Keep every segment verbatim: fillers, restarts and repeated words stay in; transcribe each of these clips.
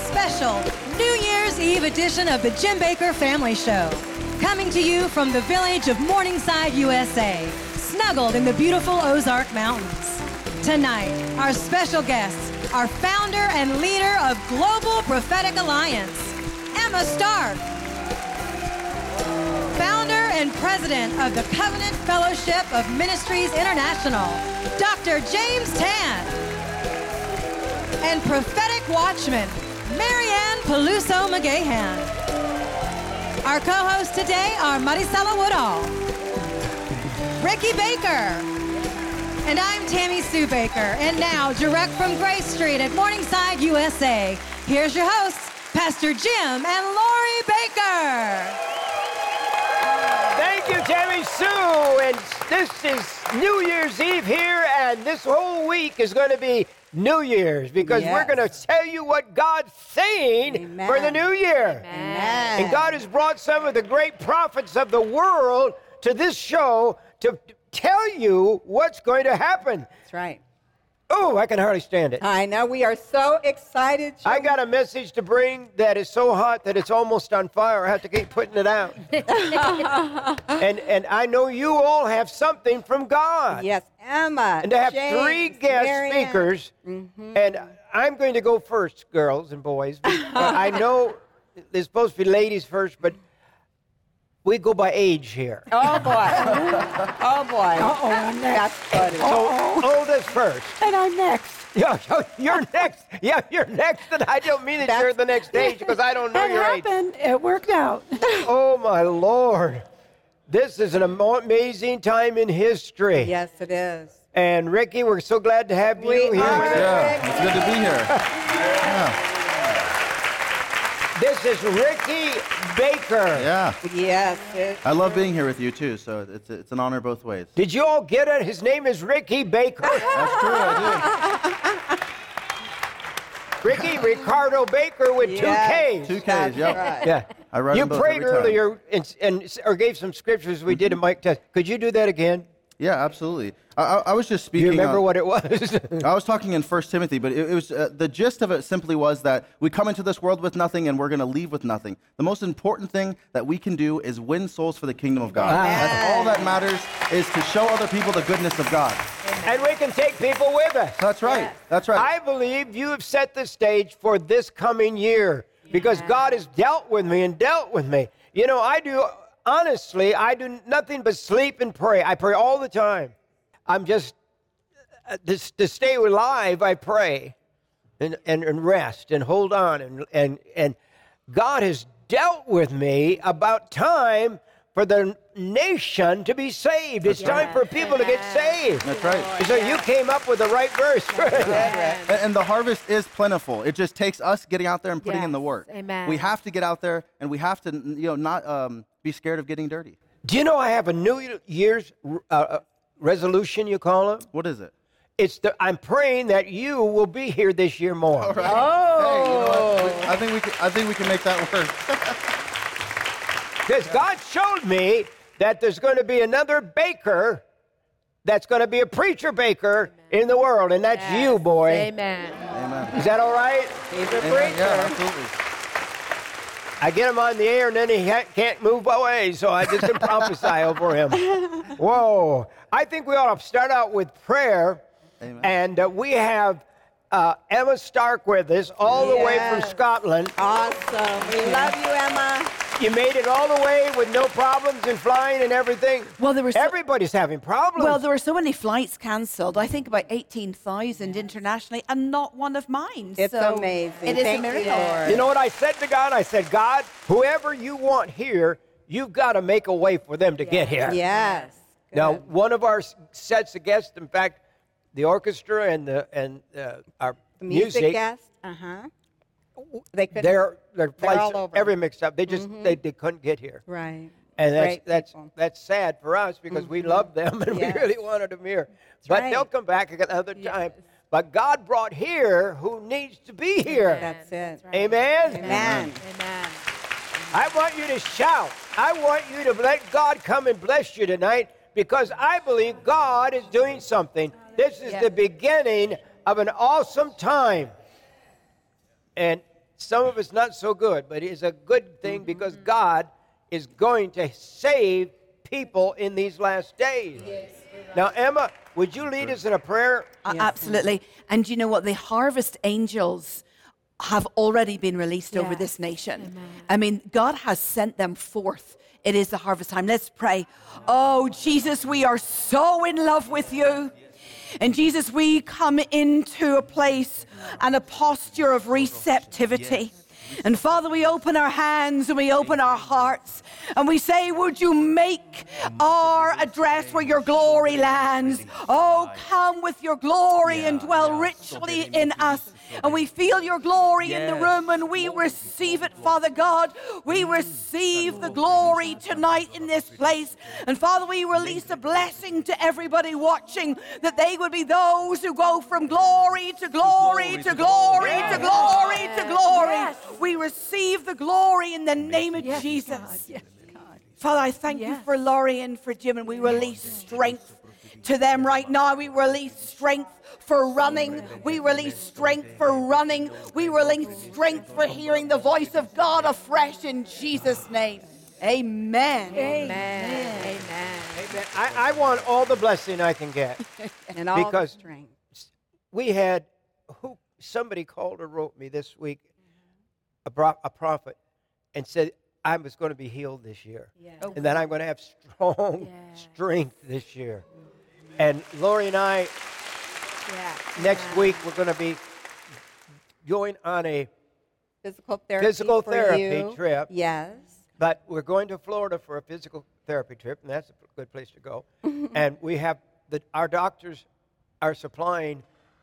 special New Year's Eve edition of the Jim Bakker Family Show. Coming to you from the village of Morningside, U S A, snuggled in the beautiful Ozark Mountains. Tonight, our special guests are founder and leader of Global Prophetic Alliance, Emma Stark. Founder and president of the Covenant Fellowship of Ministries International, Doctor James Tan. And prophetic watchman, Marianne Peluso McGahan. Our co-hosts today are Maricela Woodall, Ricky Baker, and I'm Tammy Sue Baker. And now, direct from Grace Street at Morningside, U S A, here's your hosts, Pastor Jim and Lori Baker. Thank you, Tammy Sue. And this is New Year's Eve here, and this whole week is going to be New Year's, because yes. we're going to tell you what God's saying Amen. For the new year. Amen. And God has brought some of the great prophets of the world to this show to tell you what's going to happen. That's right. Oh, I can hardly stand it. I know. We are so excited. Joe. I got a message to bring that is so hot that it's almost on fire. I have to keep putting it out. and and I know you all have something from God. Yes, Emma. And to have James, three guest Marianne. speakers. Mm-hmm. And I'm going to go first, girls and boys. I know there's supposed to be ladies first, but we go by age here. Oh, boy. oh, boy. Uh-oh, I'm next. That's funny. So, oldest first. And I'm next. Yeah, you're next. Yeah, you're next. And I don't mean that That's, you're the next age, because I don't know That your happened. age. It worked out. Oh, my Lord. This is an amazing time in history. Yes, it is. And, Ricky, we're so glad to have you We here. are. Yeah, it's good to be here. Yeah. This is Ricky Baker. Yeah. Yes. It, I love being here with you, too, so it's it's an honor both ways. Did you all get it? His name is Ricky Baker. That's true, I Ricky Ricardo Baker with Yes. two Ks. do. Two Ks, That's yep. right. Yeah. I write You them both prayed every time. earlier and, and or gave some scriptures we did a mic test. Could you do that again? Yeah, absolutely. I, I, I was just Do speaking. you remember on- what it was? I was talking in First Timothy, but it, it was uh, the gist of it simply was that we come into this world with nothing and we're going to leave with nothing. The most important thing that we can do is win souls for the kingdom of God. Amen. That's all that matters, is to show other people the goodness of God. And we can take people with us. That's right. Yes. That's right. I believe you have set the stage for this coming year, because God has dealt with me and dealt with me. You know, I do, honestly, I do nothing but sleep and pray. I pray all the time. I'm just, uh, to, to stay alive, I pray and, and, and rest and hold on. And, and, and God has dealt with me about time for the nation to be saved. It's Yes. time for people to get saved. That's right. So you came up with the right verse. And, and the harvest is plentiful. It just takes us getting out there and putting in the Yes. work. Amen. We have to get out there, and we have to, you know, not um, be scared of getting dirty. Do you know I have a New Year's uh, uh, resolution, you call it? What is it? It's the, I'm praying that you will be here this year more. All right. Oh. Hey, you know what? I think we can, I think we can make that work. Because God showed me that there's going to be another baker that's going to be a preacher baker in the world, and that's you, boy. Amen. Amen. Is that all right? He's a Amen. preacher. Yeah, absolutely. I get him on the air, and then he ha- can't move away, so I just can prophesy over him. Whoa. I think we ought to start out with prayer, Amen. and uh, we have uh, Emma Stark with us all the way from Yes. Scotland. Awesome. We love you, Emma. You made it all the way with no problems and flying and everything. Well, there were so, Everybody's having problems. well, there were so many flights cancelled. I think about eighteen thousand internationally, and not one of mine. It's so amazing. It is Thank a you, miracle. Lord. You know what I said to God? I said, God, whoever you want here, you've got to make a way for them to get here. Yes. Now, Good. one of our s- sets of guests, in fact, the orchestra and the and uh, our The music, music, guest. Uh-huh. They couldn't. their their flights, all over. every mixed up. They just they, they couldn't get here, Right. and that's Great that's people. that's sad for us because we love them and Yes. we really wanted them here. But right. they'll come back another time. But God brought here who needs to be here. That's it. Amen. Amen. Amen. I want you to shout. I want you to let God come and bless you tonight, because I believe God is doing something. This is Yes. the beginning of an awesome time. And some of it's not so good, but it's a good thing because God is going to save people in these last days. Yes. Now, Emma, would you lead us in a prayer? Uh, absolutely. And you know what? The harvest angels have already been released over Yes. this nation. Amen. I mean, God has sent them forth. It is the harvest time. Let's pray. Oh, Jesus, we are so in love with you. And Jesus, we come into a place and a posture of receptivity. And Father, we open our hands and we open our hearts and we say, would you make our address where your glory lands? Oh, come with your glory and dwell richly in us. And we feel your glory in the room and we receive it, Father God. We receive the glory tonight in this place. And Father, we release a blessing to everybody watching that they would be those who go from glory to glory to glory to glory to glory. We receive the glory in the name of Jesus. Father, I thank you for Laurie and for Jim, and we release strength to them right now. We release strength for running. We release strength for running. We release strength for hearing the voice of God afresh in Jesus' name. Amen. Amen. Amen. Amen. I, I want all the blessing I can get. And all Because- the strength. We had, who somebody called or wrote me this week, a, bro- a prophet, and said I was going to be healed this year. Oh, And that I'm going to have strong Yeah. strength this year. And Lori and I, Yeah. next week, we're going to be going on a, Physical therapy. Physical for therapy you. trip. Yes. but we're going to Florida for a physical therapy trip, and that's a good place to go. And we have, the, our doctors are supplying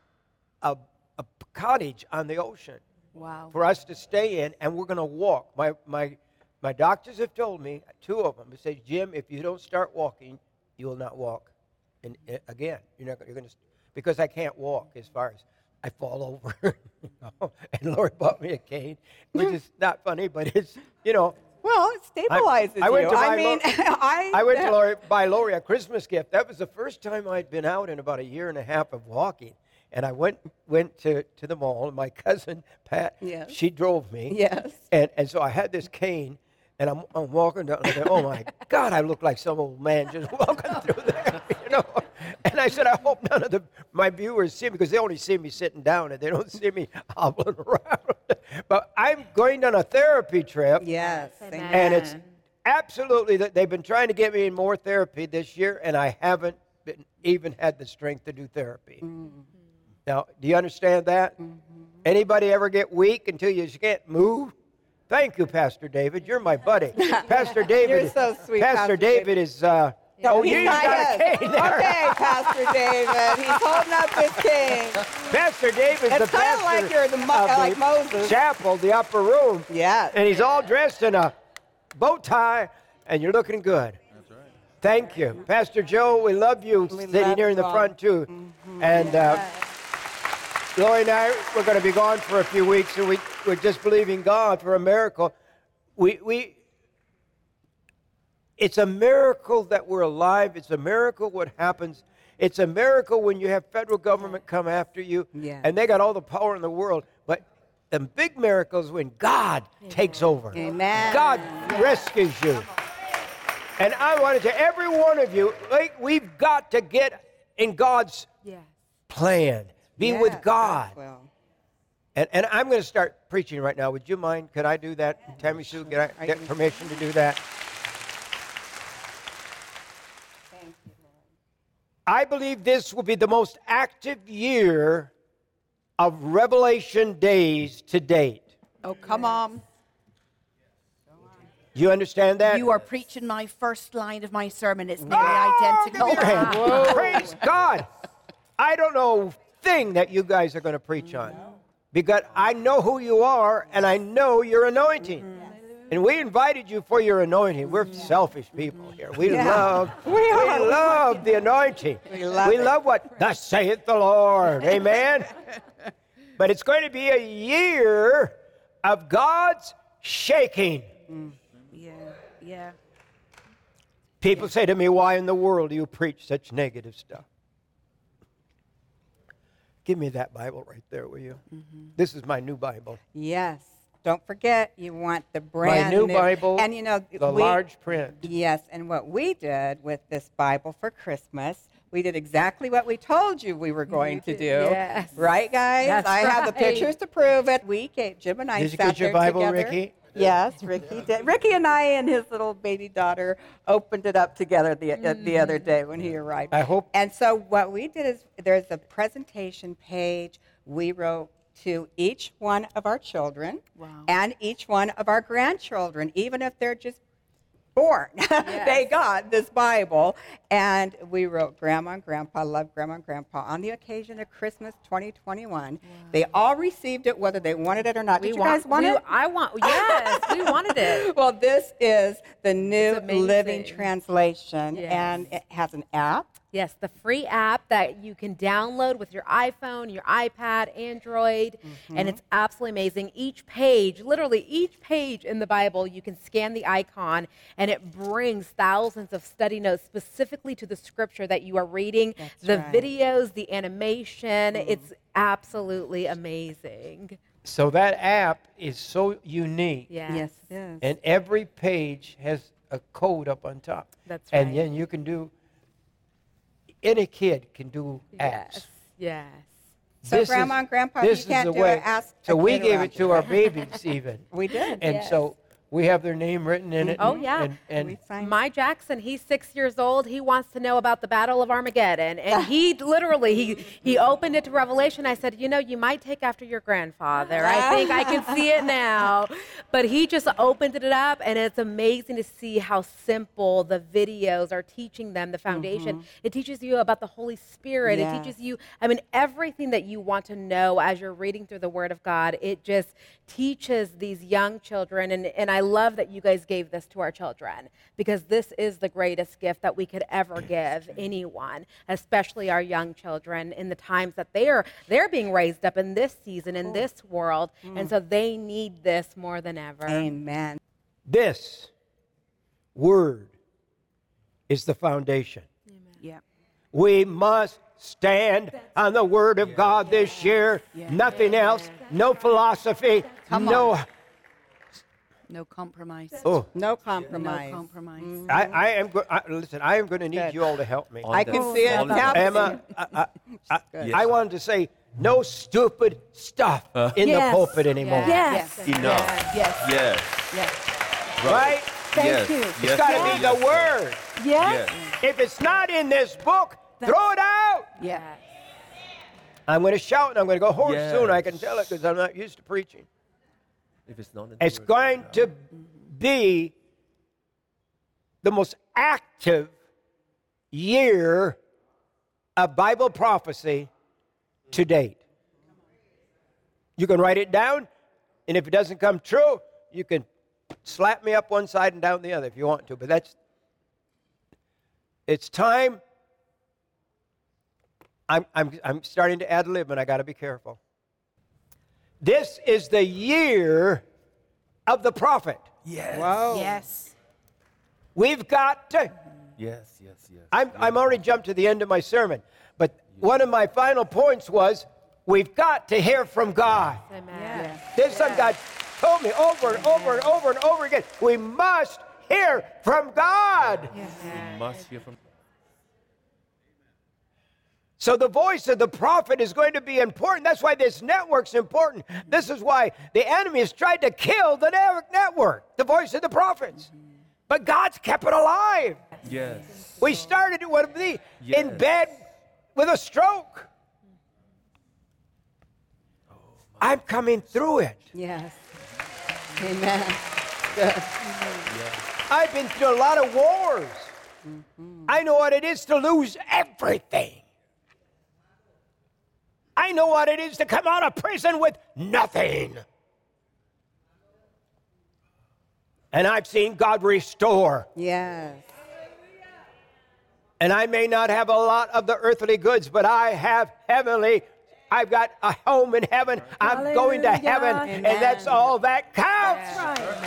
a, a cottage on the ocean. Wow. For us to stay in, and we're going to walk. My my my doctors have told me, two of them, they say, Jim, if you don't start walking, you will not walk. And uh, again, you're not you're going to, because I can't walk as far as I fall over. You know? And Lori bought me a cane, which is not funny, but it's, you know. Well, it stabilizes I went you. to buy I mean, Lo- I. I went to Lori, buy Lori a Christmas gift. That was the first time I'd been out in about a year and a half of walking. And I went went to, to the mall, and my cousin, Pat, Yes. she drove me. Yes. And and so I had this cane, and I'm, I'm walking down, and I go, oh, my God, I look like some old man just walking through there, you know. And I said, I hope none of the my viewers see me, because they only see me sitting down, and they don't see me hobbling around. But I'm going on a therapy trip. Yes. Amen. And it's absolutely that they've been trying to get me in more therapy this year, and I haven't been, even had the strength to do therapy. Mm-hmm. Now, do you understand that? Mm-hmm. Anybody ever get weak until you just can't move? Thank you, Pastor David. You're my buddy. Pastor David. You're so sweet, Pastor, Pastor David, David. is. Uh, No, oh, he's you not got his. a cane there. Okay, Pastor David. He's holding up his cane. Pastor David's It's the kinda pastor like you're the Mo- of the like Moses. chapel, the upper room. Yes. And he's all dressed in a bow tie, and you're looking good. That's right. Thank you. Pastor Joe, we love you We sitting love here in the you all. front, too. Mm-hmm. And uh, Lori and I, we're going to be gone for a few weeks, and we, we're just believing God for a miracle. We, we, it's a miracle that we're alive. It's a miracle what happens. It's a miracle when you have federal government come after you, Yes. and they got all the power in the world. But the big miracle is when God takes over. Amen. God rescues you. And I wanted to, every one of you, like, we've got to get in God's Yes. plan. Be Yes, with God. well. And, and I'm going to start preaching right now. Would you mind? Could I do that? Tammy Sue, can I Are get you- permission to do that? Thank you, Lord. I believe this will be the most active year of Revelation days to date. Oh, come on. You understand that? You are preaching my first line of my sermon. It's nearly Oh, give identical. me your hand. Praise God. I don't know a thing that you guys are going to preach on, because I know who you are, and I know your anointing. And we invited you for your anointing. We're selfish people here. We Yeah. love, We are. we love the anointing. We love we it. love what thus saith the Lord. Amen. But it's going to be a year of God's shaking. Yeah, yeah. People say to me, why in the world do you preach such negative stuff? Give me that Bible right there, will you? This is my new Bible. Yes. don't forget, you want the brand new Bible, And you know, the we, large print. Yes, and what we did with this Bible for Christmas, we did exactly what we told you we were going to do. Yes. Right, guys? That's I have the right. pictures to prove it. We gave, Jim and I Did you sat get your there Bible, together. Ricky? Yes, Ricky did. Ricky and I and his little baby daughter opened it up together the, uh, the other day when he arrived. I hope- And so what we did is there's a presentation page we wrote to each one of our children Wow. and each one of our grandchildren, even if they're just born. They got this Bible. And we wrote, Grandma and Grandpa love Grandma and Grandpa on the occasion of Christmas twenty twenty-one. They all received it, whether they wanted it or not. Did you guys want we, it? I want, yes, we wanted it. Well, this is the New It's amazing. Living Translation, Yes. and it has an app. Yes, the free app that you can download with your iPhone, your iPad, Android, and it's absolutely amazing. Each page, literally each page in the Bible, you can scan the icon, and it brings thousands of study notes specifically to the scripture that you are reading, That's the right. videos, the animation. It's absolutely amazing. So that app is so unique. Yes. it is. And every page has a code up on top. That's And right. then you can do, any kid can do apps. Yes. Yes. So This Grandma is- and Grandpa, this if you can't is the do way. it, ask So a we kid gave around it to you. our babies even. We did. And Yes. so we have their name written in it. Oh, and- yeah. And, and We signed- My Jackson, he's six years old. He wants to know about the Battle of Armageddon. And he literally, he, he opened it to Revelation. I said, you know, you might take after your grandfather. I think I can see it now. But he just opened it up, and it's amazing to see how simple the videos are teaching them the foundation. It teaches you about the Holy Spirit. Yes. It teaches you, I mean, everything that you want to know as you're reading through the Word of God. It just teaches these young children. And, and I love that you guys gave this to our children, because this is the greatest gift that we could ever give anyone, especially our young children in the times that they're they're being raised up in this season, in this world. And so they need this more than ever. Amen. this word is the foundation. Yeah. We must stand on the word of God this year. Nothing else. No philosophy. Come no. on. No compromise. Oh, No compromise. No compromise. I, I am. Go- I, listen, I am going to need Good. you all to help me. I can see it On the- happening. Emma, I, I, I, Good. I wanted to say no stupid stuff in Yes. the pulpit anymore. Yes. Enough. Yes. Yes. Yes. Right? Thank yes. you. Yes. It's got to be the word. Yes. Yes. If it's not in this book, throw it out. Yeah. I'm going to shout and I'm going to go hoarse Yes. soon. I can tell it because I'm not used to preaching. If it's not in the It's word, going no. to be the most active year of Bible prophecy to date. You can write it down, and if it doesn't come true, you can slap me up one side and down the other if you want to. But that's, it's time. I'm, I'm, I'm starting to ad lib, and I got to be careful. This is the year of the prophet. Yes. Whoa. Yes. We've got to. Yes, yes, yes. I'm, I'm already jumped to the end of my sermon, but one of my final points was we've got to hear from God. Amen. This is something God told me over and over and over and over again. We must hear from God. We must hear from. So the voice of the prophet is going to be important. That's why this network's important. This is why the enemy has tried to kill the ne- network, the voice of the prophets. But God's kept it alive. Yes. We started it with the, in Yes. bed with a stroke. I'm coming through it. Yes. Amen. Good. I've been through a lot of wars. I know what it is to lose everything. I know what it is to come out of prison with nothing. And I've seen God restore. Yes. And I may not have a lot of the earthly goods, but I have heavenly. I've got a home in heaven. I'm going to heaven, and that's all that counts.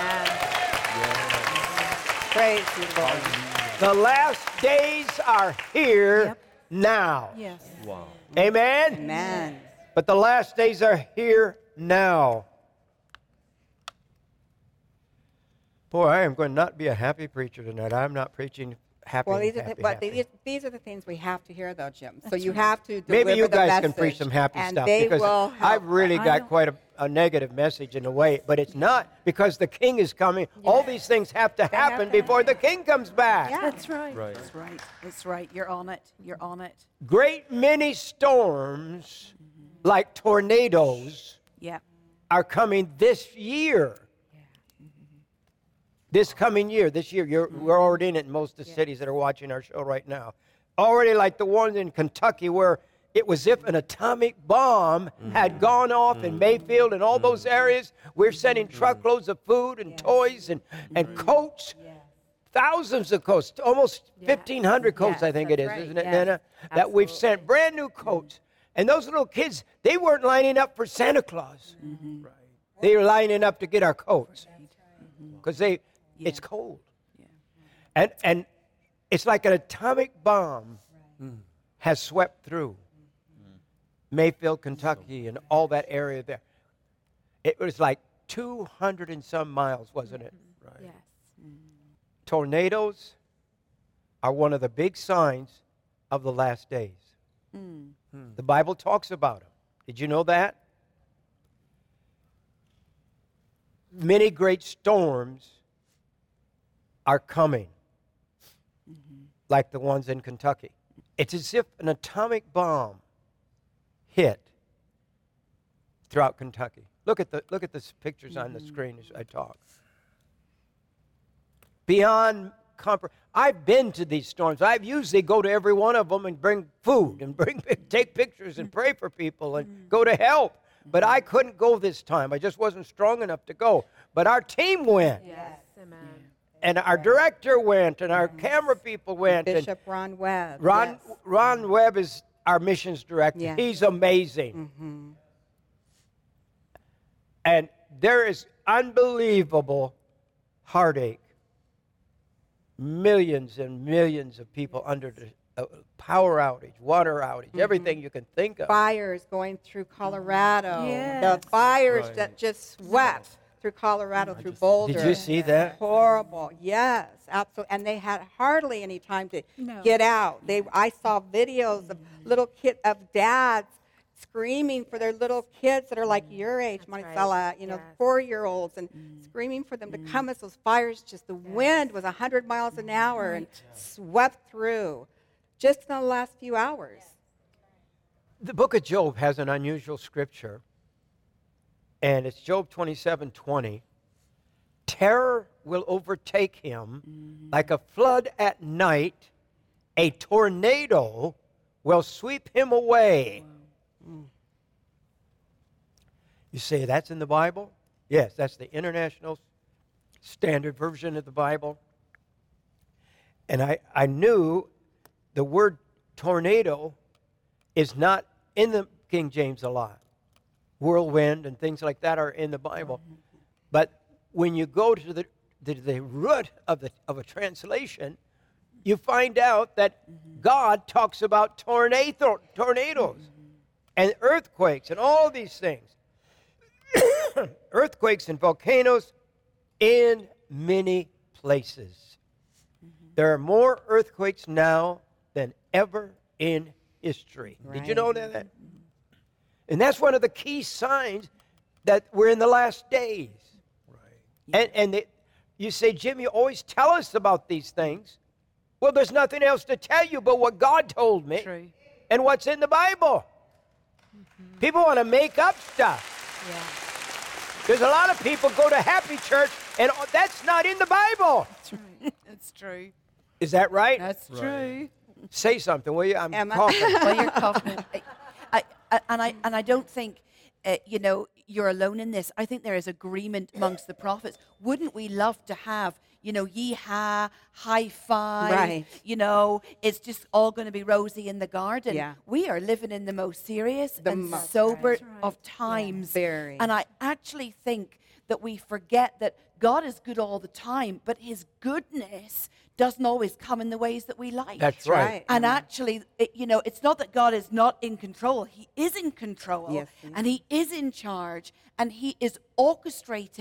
Praise you, Lord. The last days are here Yep. now. Yes. Wow. Amen? Amen. But the last days are here now. Boy, I am going to not be a happy preacher tonight. I'm not preaching happy, Well, these are, happy, the, but happy. these, these are the things we have to hear, though, Jim. So you have to deliver Maybe you the guys message, can preach some happy and stuff they because will help I've really us. got quite a, a negative message in a way, but it's not because the king is coming. All these things have to happen to before the king comes back. Yeah. That's right. Right. That's right. That's right. You're on it. You're on it. Great many storms, like tornadoes, Yeah. are coming this year. This coming year, this year, you're, we're already in it in most of the cities that are watching our show right now. Already like the ones in Kentucky where it was if an atomic bomb had gone off in Mayfield and all those areas. We're sending truckloads of food and toys and, and coats, thousands of coats, almost fifteen hundred coats, Yes, I think it is, that's right. isn't it, Yes, Nana? That we've absolutely. sent brand new coats. And those little kids, they weren't lining up for Santa Claus. Right. They were lining up to get our coats because they it's cold. And and it's like an atomic bomb has swept through Mayfield, Kentucky, and all that area there. It was like two hundred and some miles, wasn't it? Right. Yes. Tornadoes are one of the big signs of the last days. The Bible talks about them. Did you know that? Many great storms are coming, like the ones in Kentucky. It's as if an atomic bomb hit throughout Kentucky. Look at the look at the pictures on the screen as I talk. Beyond compre- I've been to these storms. I've usually go to every one of them and bring food and bring take pictures and pray for people and go to help. But I couldn't go this time. I just wasn't strong enough to go. But our team went. Yes. Amen. And our director went, and our camera people went. and Bishop Ron Webb. Ron, yes. Ron Webb is our missions director. Yeah. He's amazing. Mhm. And there is unbelievable heartache. Millions and millions of people under the uh, power outage, water outage, everything you can think of. Fires going through Colorado. Yes. The fires Right. that just swept through Colorado, through Boulder. Did you see that? Horrible. Yes, absolutely. And they had hardly any time to No. get out. They, I saw videos of little kid of dads screaming for their little kids that are like your age, That's Maricela, right. you know, Yes. four-year-olds, and screaming for them to come as those fires just, the wind was one hundred miles an hour and swept through just in the last few hours. The book of Job has an unusual scripture, and it's Job twenty-seven twenty. Terror will overtake him like a flood at night. A tornado will sweep him away. You say that's in the Bible? Yes, that's the International Standard Version of the Bible. And I, I knew the word tornado is not in the King James a lot. Whirlwind and things like that are in the Bible. But when you go to the, the, the root of, the, of a translation, you find out that God talks about tornado, tornadoes and earthquakes and all these things. Earthquakes and volcanoes in many places. There are more earthquakes now than ever in history. Did you know that? And that's one of the key signs that we're in the last days. Right. And, and they, you say, Jim, you always tell us about these things. Well, there's nothing else to tell you but what God told me True. and what's in the Bible. People want to make up stuff. Yeah. There's a lot of people go to Happy Church, and that's not in the Bible. That's right. That's true. Is that right? That's true. Say something, will you? I'm Emma. coughing. Well, you're confident. I, I, I, and I and I don't think uh, you know you're alone in this. I think there is agreement amongst the prophets. Wouldn't we love to have you know yee-haw, high five? Right. You know, it's just all going to be rosy in the garden. Yeah. We are living in the most serious The and most- sober That's of times. Very. And I actually think that we forget that God is good all the time, but His goodness doesn't always come in the ways that we like. That's right. And actually, it, you know, it's not that God is not in control. He is in control. Yes, he and He is in charge. And He is orchestrating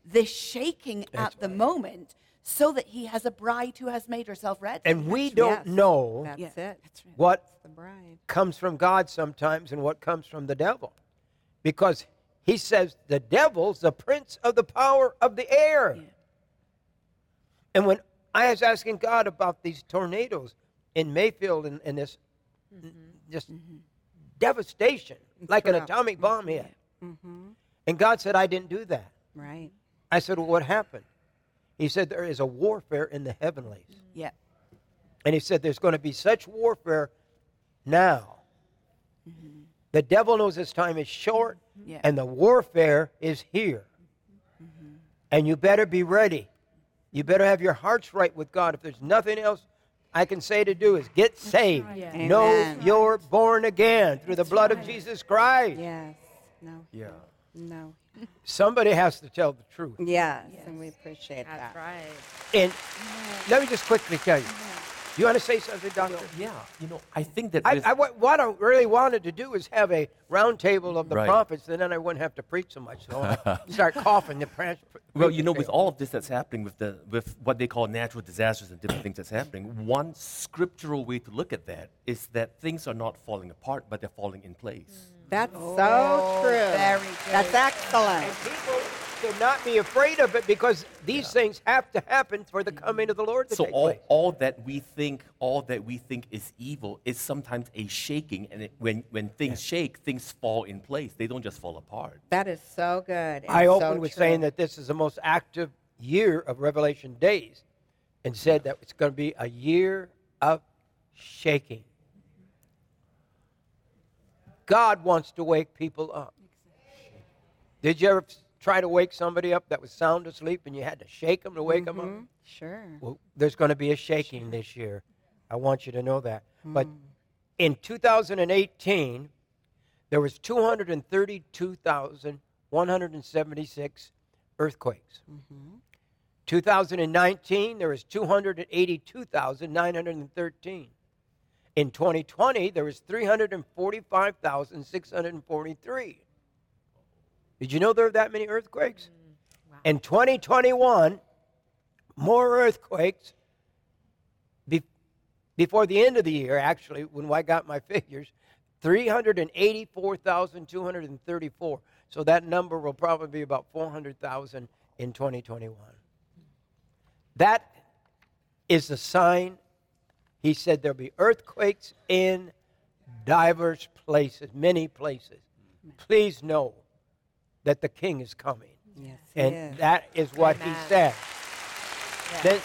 this shaking That's at the moment so that he has a bride who has made herself ready. And we don't Yes. know That's Yeah, it. that's right. what The bride. comes from God sometimes and what comes from the devil. Because he says the devil's the prince of the power of the air. Yeah. And when I was asking God about these tornadoes in Mayfield and, and this just devastation, like an True. atomic bomb hit. Mm-hmm. And God said, I didn't do that. Right. I said, well, what happened? He said, there is a warfare in the heavenlies. Yeah. And he said, there's going to be such warfare now. The devil knows his time is short, Yeah. and the warfare is here. And you better be ready. You better have your hearts right with God. If there's nothing else I can say to do is get saved. right. Yeah. Know Amen. you're born again through the blood of Jesus Christ. Yes. No. Yeah. No. Somebody has to tell the truth. Yes. And we appreciate That's that. right. And let me just quickly tell you. You want to say something, Doctor? Yeah. You know, I think that I, with- I, what I really wanted to do is have a round table of the Right. prophets, and then I wouldn't have to preach so much. So I start coughing. The pranch, well, you know, with all of this that's happening, with the with what they call natural disasters and different things that's happening, one scriptural way to look at that is that things are not falling apart, but they're falling in place. That's so true. very good. That's excellent. And people should not be afraid of it because these things have to happen for the coming of the Lord to So take all, place. all that we think, all that we think is evil is sometimes a shaking, and it, when when things shake, things fall in place. They don't just fall apart. That is so good. and I so opened with true. saying that this is the most active year of Revelation days and said that it's going to be a year of shaking. God wants to wake people up. Did you ever try to wake somebody up that was sound asleep and you had to shake them to wake them up? Mhm. Sure. Well, there's going to be a shaking this year. I want you to know that. But in two thousand eighteen, there was two hundred thirty-two thousand one hundred seventy-six earthquakes. two thousand nineteen, there was two hundred eighty-two thousand nine hundred thirteen. In twenty twenty, there was three hundred forty-five thousand six hundred forty-three. Did you know there were that many earthquakes? In twenty twenty-one, more earthquakes be- before the end of the year, actually, when I got my figures, three hundred eighty-four thousand two hundred thirty-four. So that number will probably be about four hundred thousand in twenty twenty-one. That is the sign. He said there'll be earthquakes in diverse places, many places. Please know that the King is coming. Yes, he And is. that is what he Amen. said. Then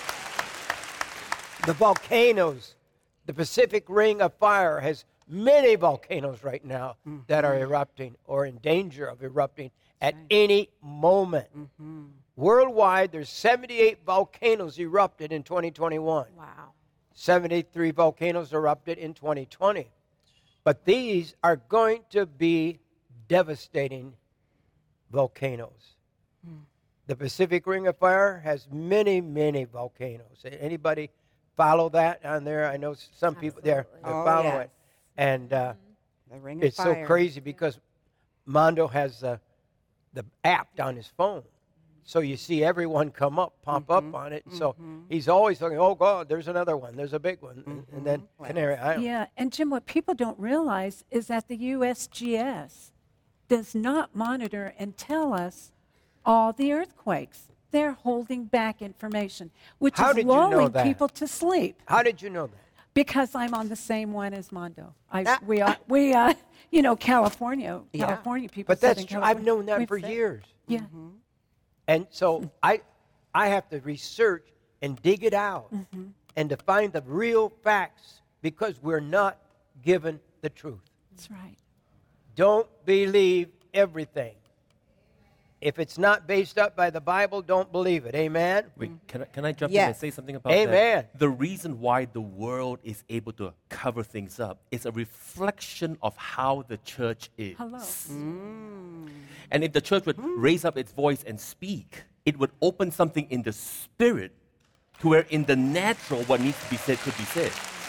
the volcanoes, the Pacific Ring of Fire has many volcanoes right now that are erupting or in danger of erupting at any moment. Worldwide, there's seventy-eight volcanoes erupted in twenty twenty-one. Wow. seventy-three volcanoes erupted in twenty twenty. But these are going to be devastating volcanoes. The Pacific Ring of Fire has many, many volcanoes. Anybody follow that on there? I know some people there Absolutely. that Oh, follow yes. it. And uh, The ring of it's so fire. crazy because Mondo has uh, the app on his phone. So you see everyone come up, pop up on it. So he's always thinking, oh, God, there's another one. There's a big one. And, and then Canary Island. Yeah, and Jim, what people don't realize is that the U S G S does not monitor and tell us all the earthquakes. They're holding back information, which How is did you know lulling that? people to sleep. How did you know that? Because I'm on the same one as Mondo. I, Ah. we are, we uh, you know, California, Yeah. California people. But that's Southern true. I've California, known that we've for said- years. Yeah. And so I, I have to research and dig it out and to find the real facts because we're not given the truth. That's right. Don't believe everything. If it's not based up by the Bible, don't believe it. Amen? Wait, can I, can I jump in and Yes. say something about Amen. that? The reason why the world is able to cover things up is a reflection of how the church is. Hello. And if the church would raise up its voice and speak, it would open something in the spirit to where in the natural what needs to be said could be said.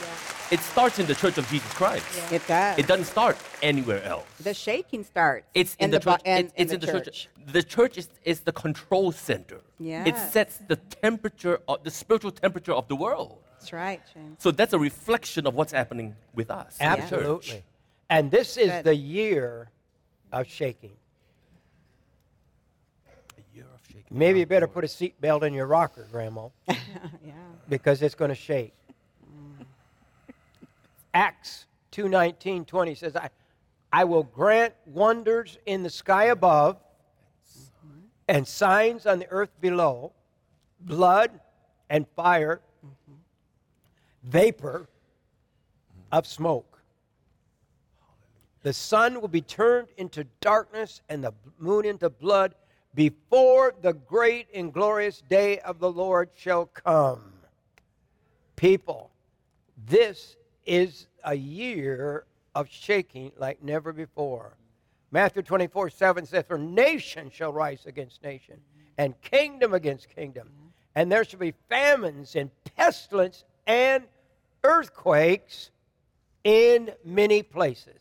it starts in the Church of Jesus Christ. It does. It doesn't start anywhere else. The shaking starts. It's in, the, bu- church. in- it's in it's in the, church. church. The church is, is the control center. It Yes. sets the temperature, of, the spiritual temperature of the world. That's right, James. So that's a reflection of what's happening with us. in the church. Absolutely. And this is Good. the year of shaking. A year of shaking. Maybe you better put a seatbelt in your rocker, Grandma, Yeah. because it's going to shake. Acts two nineteen, twenty says, I, I will grant wonders in the sky above and signs on the earth below, blood and fire, vapor of smoke. The sun will be turned into darkness and the moon into blood before the great and glorious day of the Lord shall come. People, this is a year of shaking like never before. Matthew twenty-four seven says, for nation shall rise against nation, and kingdom against kingdom. And there shall be famines and pestilence and earthquakes in many places.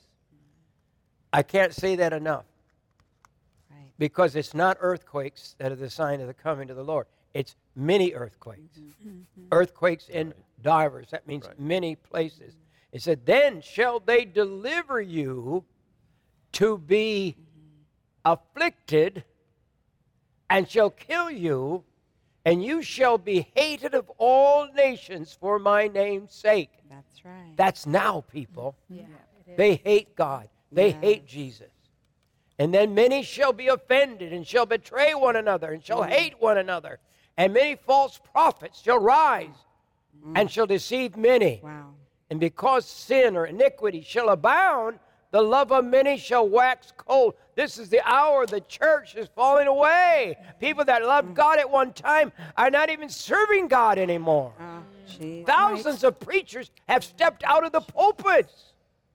I can't say that enough. Right. Because it's not earthquakes that are the sign of the coming of the Lord. It's many earthquakes. Earthquakes in divers. That means Right. many places. It said, then shall they deliver you to be afflicted, and shall kill you, and you shall be hated of all nations for my name's sake. That's right. That's now, people. Yeah, it is. They hate God. They Yes. hate Jesus. And then many shall be offended and shall betray one another and shall hate one another. And many false prophets shall rise and shall deceive many. Wow. And because sin or iniquity shall abound, the love of many shall wax cold. This is the hour the church is falling away. People that loved God at one time are not even serving God anymore. Oh, geez. Thousands of preachers have stepped out of the pulpits.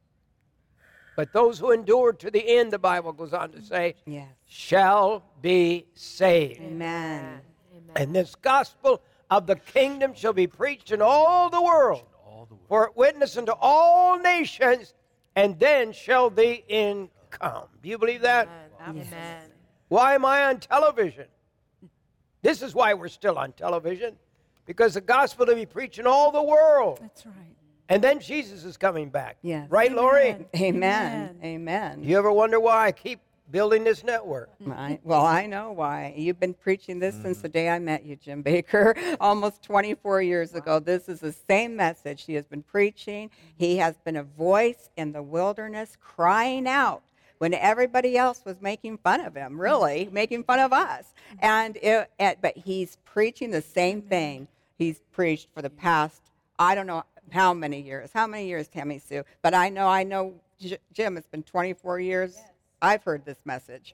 But those who endured to the end, the Bible goes on to say, Yes. shall be saved. Amen. And this gospel of the kingdom shall be preached in all the world, All the way. for it witness unto all nations, and then shall the end come. Do you believe that? Amen. Why am I on television? This is why we're still on television, because the gospel to be preached in all the world. That's right. And then Jesus is coming back. Yes. Right, Lori? Amen. Amen. Amen. Do you ever wonder why I keep building this network? I, well, I know why. You've been preaching this since the day I met you, Jim Baker, almost twenty-four years ago. This is the same message he has been preaching. He has been a voice in the wilderness crying out when everybody else was making fun of him, really, making fun of us. And it, it, but he's preaching the same thing he's preached for the past, I don't know how many years. How many years, Tammy Sue? But I know, I know, J- Jim, it's been twenty-four years. I've heard this message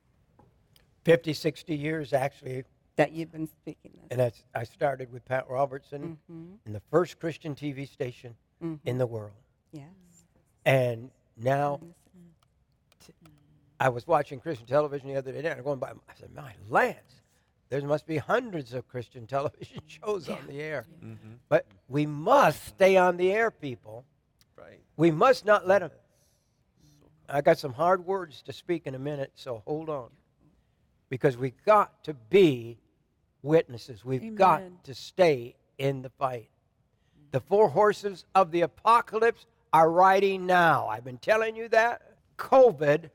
fifty, sixty years, actually. that you've been speaking this. And that's, I started with Pat Robertson in the first Christian T V station in the world. Yes. And now, t- I was watching Christian television the other day, and I'm going by, I said, my Lance, there must be hundreds of Christian television shows on the air. But we must stay on the air, people. Right. We must not let them. I got some hard words to speak in a minute, so hold on. Because we've got to be witnesses. We've Amen. got to stay in the fight. The four horses of the apocalypse are riding now. I've been telling you that. COVID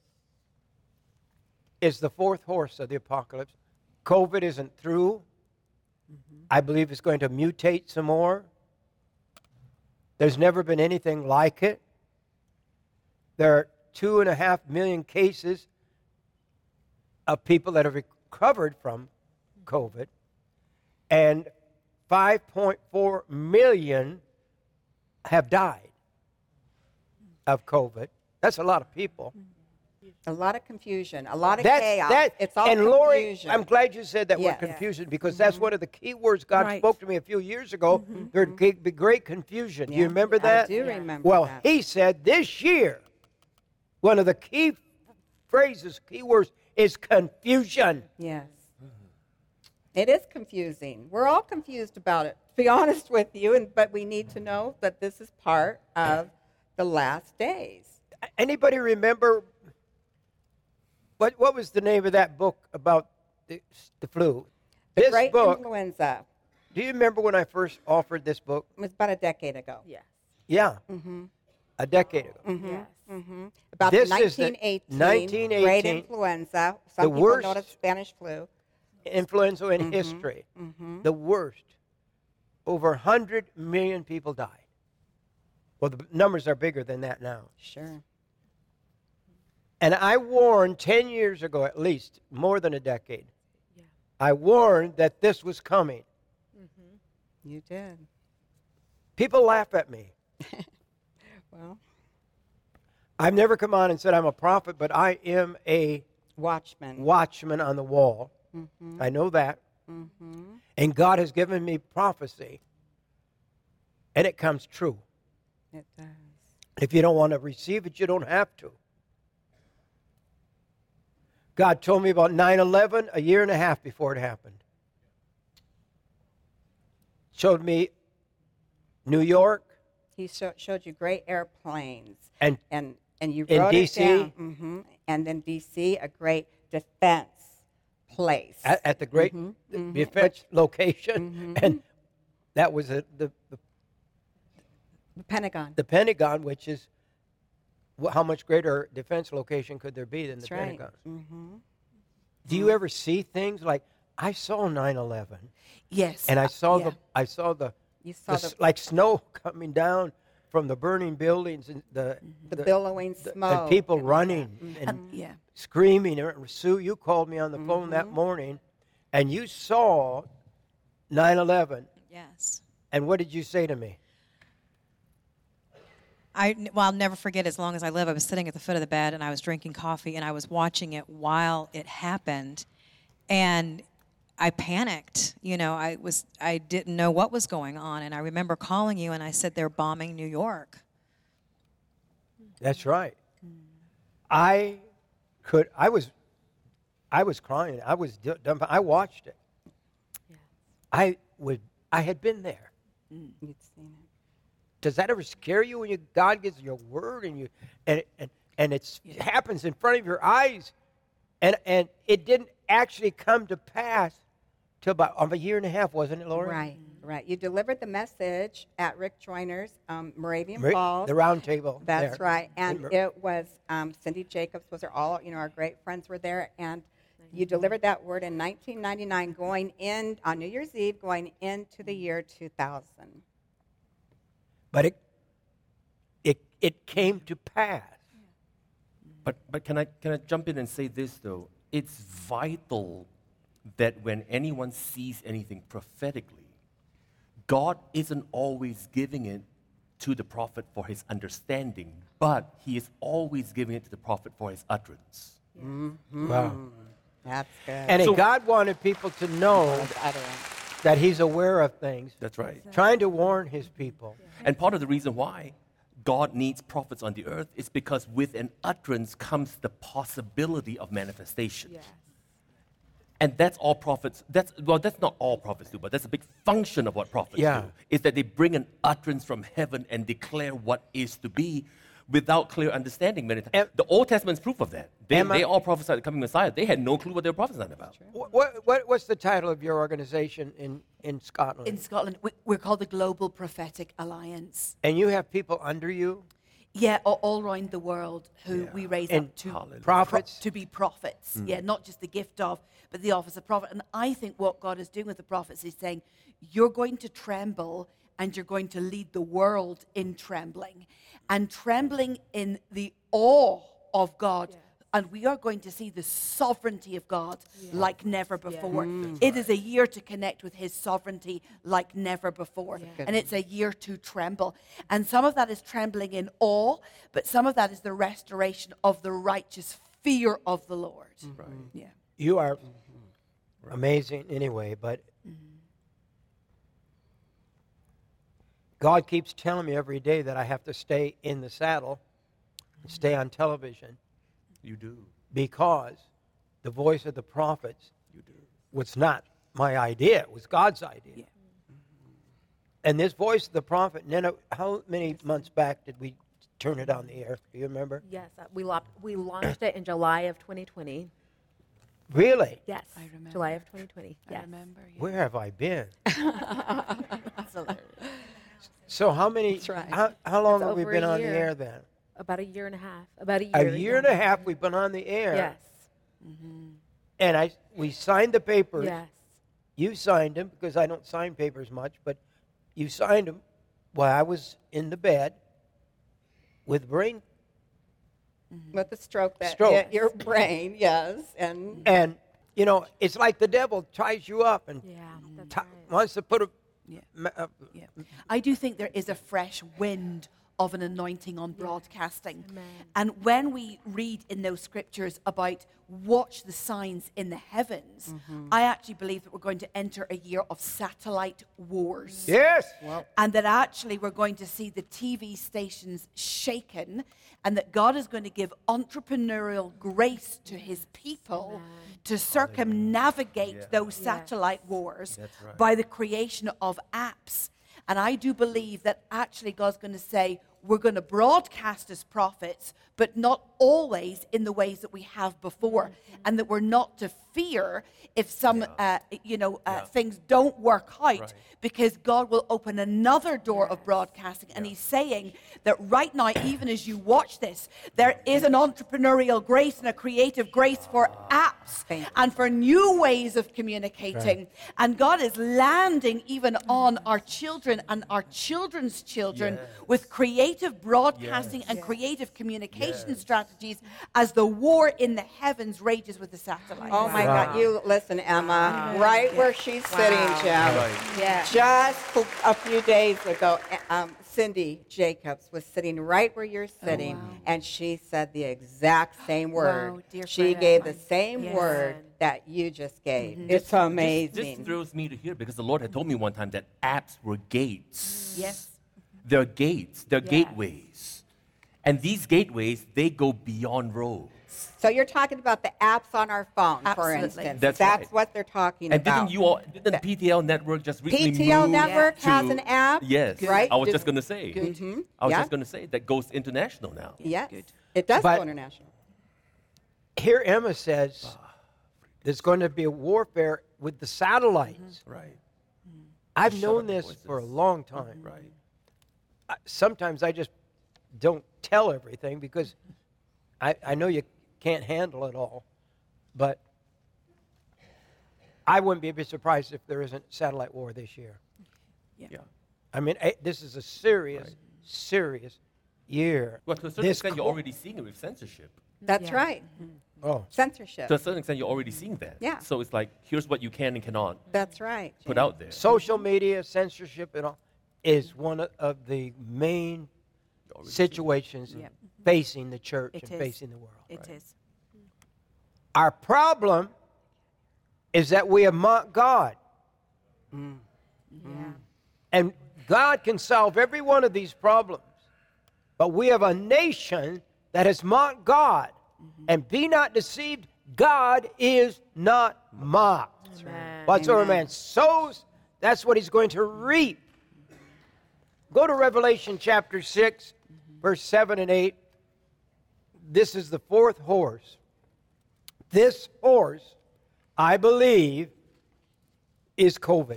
is the fourth horse of the apocalypse. COVID isn't through. I believe it's going to mutate some more. There's never been anything like it. There are two and a half million cases of people that have recovered from COVID, and five point four million have died of COVID. That's a lot of people. A lot of confusion, a lot of That's, chaos. that, it's all and Lori, confusion. I'm glad you said that Yes. word confusion, because that's one of the key words God Right. spoke to me a few years ago. There'd be great confusion. Do you Yeah, remember I that? do remember Well, that. he said this year, one of the key phrases, key words, is confusion. Yes. It is confusing. We're all confused about it. be honest with you, and but we need to know that this is part of the last days. Anybody remember what what was the name of that book about the, the flu? The This Great book. Influenza. Do you remember when I first offered this book? It was about a decade ago. Yes. Yeah, Mm-hmm. a decade ago. Yes. Mm-hmm. About This the is the nineteen eighteen, nineteen Great eighteen, Influenza. Some the people worst- know it as Spanish flu. Influenza in Mm-hmm. history, Mm-hmm. the worst. Over one hundred million people died. Well, the numbers are bigger than that now. Sure. And I warned ten years ago, at least, more than a decade, Yeah. I warned that this was coming. You did. People laugh at me. Well, I've never come on and said I'm a prophet, but I am a watchman. watchman on the wall. Mm-hmm. I know that. Mm-hmm. And God has given me prophecy, and it comes true. It does. If you don't want to receive it, you don't have to. God told me about nine eleven a year and a half before it happened. Showed me New York He sho- showed you great airplanes, and and and you In wrote D it C? down. Mm-hmm. And then D C, a great defense place. at, at the great Mhm, mhm. defense location, Mhm. and that was a, the, the The Pentagon. the Pentagon, which is wh- how much greater defense location could there be than That's the right. Pentagon? Mm-hmm. Do you ever see things like I saw nine eleven, Yes. and I saw yeah. the I saw the, You the saw s- the, like snow coming down from the burning buildings and the the billowing the- smoke. and people and- running and Um, yeah. screaming. And Sue, you called me on the phone that Mm-hmm. morning, and you saw nine eleven. Yes. And what did you say to me? I, well, I'll never forget as long as I live. I was sitting at the foot of the bed and I was drinking coffee and I was watching it while it happened. And I panicked. You know, I was I didn't know what was going on. And I remember calling you and I said, they're bombing New York. That's right. I could. I was. I was crying. I was du- dumb. I watched it. I would. I had been there. You'd seen it. Does that ever scare you when you God gives you a word and you and and and it's, it happens in front of your eyes, and and it didn't actually come to pass till about um, a year and a half, wasn't it, Laura? Right, right. You delivered the message at Rick Joyner's um, Moravian Right, Falls. the round table. That's there. right. And Mer- it was um, Cindy Jacobs was there. All you know, our great friends were there, and you delivered that word in nineteen ninety-nine, going in on New Year's Eve, going into the year two thousand. But it it it came to pass. But, but can, I, can I jump in and say this, though? It's vital that when anyone sees anything prophetically, God isn't always giving it to the prophet for his understanding, but he is always giving it to the prophet for his utterance. Mm-hmm. Wow. That's good. And So- God wanted people to know Utterance. that he's aware of things, That's right. trying to warn his people. And part of the reason why God needs prophets on the earth is because with an utterance comes the possibility of manifestation. Yes. And that's all prophets, that's, well, that's not all prophets do, but that's a big function of what prophets Yeah. do, is that they bring an utterance from heaven and declare what is to be without clear understanding many times. Am- The Old Testament's proof of that. They, Am I- they all prophesied the coming Messiah. They had no clue what they were prophesying about. What, what, what, what's the title of your organization in, in Scotland? In Scotland, we- we're called the Global Prophetic Alliance. and you have people under you? Yeah, a- all around the world who we raise And up to Hallelujah. prophets? to be prophets. Yeah, not just the gift of, but the office of prophet. And I think what God is doing with the prophets is saying, you're going to tremble and you're going to lead the world in trembling. And trembling in the awe of God. And we are going to see the sovereignty of God like never before. It is a year to connect with his sovereignty like never before. And it's a year to tremble. And some of that is trembling in awe, but some of that is the restoration of the righteous fear of the Lord. Right. Yeah. You are amazing anyway, but God keeps telling me every day that I have to stay in the saddle, stay on television, You do. because the voice of the prophets You do. was not my idea, it was God's idea. Yeah. And this voice of the prophet, and then uh, how many months back did we turn it on the air? Do you remember? Yes, uh, we, lo- we launched it in July of twenty twenty. Really? Yes, I remember. July of twenty twenty. I Yes. remember. Yeah. Where have I been? That's hilarious. So how many, That's right. how, how long It's have we over been a on the year. air then? About a year and a half. About a year. A year and yeah. a half we've been on the air. Yes. And I, we signed the papers. Yes. You signed them because I don't sign papers much, but you signed them while I was in the bed with brain. With the stroke that Stroke. hit your brain, yes. And And, you know, it's like the devil ties you up and Yeah, that's ti- right. wants to put a. Yeah. ma- uh, Yeah. I do think there is a fresh wind of an anointing on broadcasting. Amen. And when we read in those scriptures about watch the signs in the heavens, I actually believe that we're going to enter a year of satellite wars. Yes. And that actually we're going to see the T V stations shaken, and that God is going to give entrepreneurial grace to his people to circumnavigate those satellite wars right. by the creation of apps. And I do believe that actually God's going to say, we're going to broadcast as prophets, but not always in the ways that we have before. And that we're not to fear if some, uh, you know, uh, things don't work out, Right. because God will open another door of broadcasting. And he's saying that right now, even as you watch this, there is an entrepreneurial grace and a creative grace for apps and for new ways of communicating. And God is landing even on our children and our children's children with creative broadcasting and creative communication strategies as the war in the heavens rages with the satellites. oh my God, you listen, Emma, right where she's sitting, Jim. Right. Yeah. Just a few days ago, um, Cindy Jacobs was sitting right where you're sitting, and she said the exact same word. Wow, dear she friend. gave the same Yes. word that you just gave. Mm-hmm. It's This, amazing. this thrills me to hear because the Lord had told me one time that apps were gates. Yes. They're gates. They're Yes. gateways. And these gateways, they go beyond roads. So you're talking about the apps on our phone, for Absolutely. instance. That's That's right. what they're talking And about. didn't you all, didn't the P T L network just recently P T L move network to, has an app, Yes, right? I was Did- just going to say. Mhm. I was Yeah. just going to say that goes international now. Yes, Good. it does But- go international. Here Emma says there's going to be a warfare with the satellites. Right. I've Shut known up the this voices. for a long time. Right. I- Sometimes I just don't tell everything because I, I know you can't handle it all. But I wouldn't be a bit surprised if there isn't satellite war this year. Yeah. I mean, eh, this is a serious, serious year. Well, to a certain This extent, you're co- already seeing it with censorship. That's Yeah. right. Oh, Censorship. To a certain extent, you're already seeing that. Yeah. So it's like, here's what you can and cannot That's right. put out there. social media, censorship, and all is one of, of the main You're already situations Yep. facing the church It and is. facing the world. It is. Our problem is that we have mocked God. Yeah. And God can solve every one of these problems. But we have a nation that has mocked God. And be not deceived, God is not mocked. Amen. Whatsoever Amen. man sows, that's what he's going to reap. Go to Revelation chapter six, verse seven and eight. This is the fourth horse. This horse, I believe, is COVID.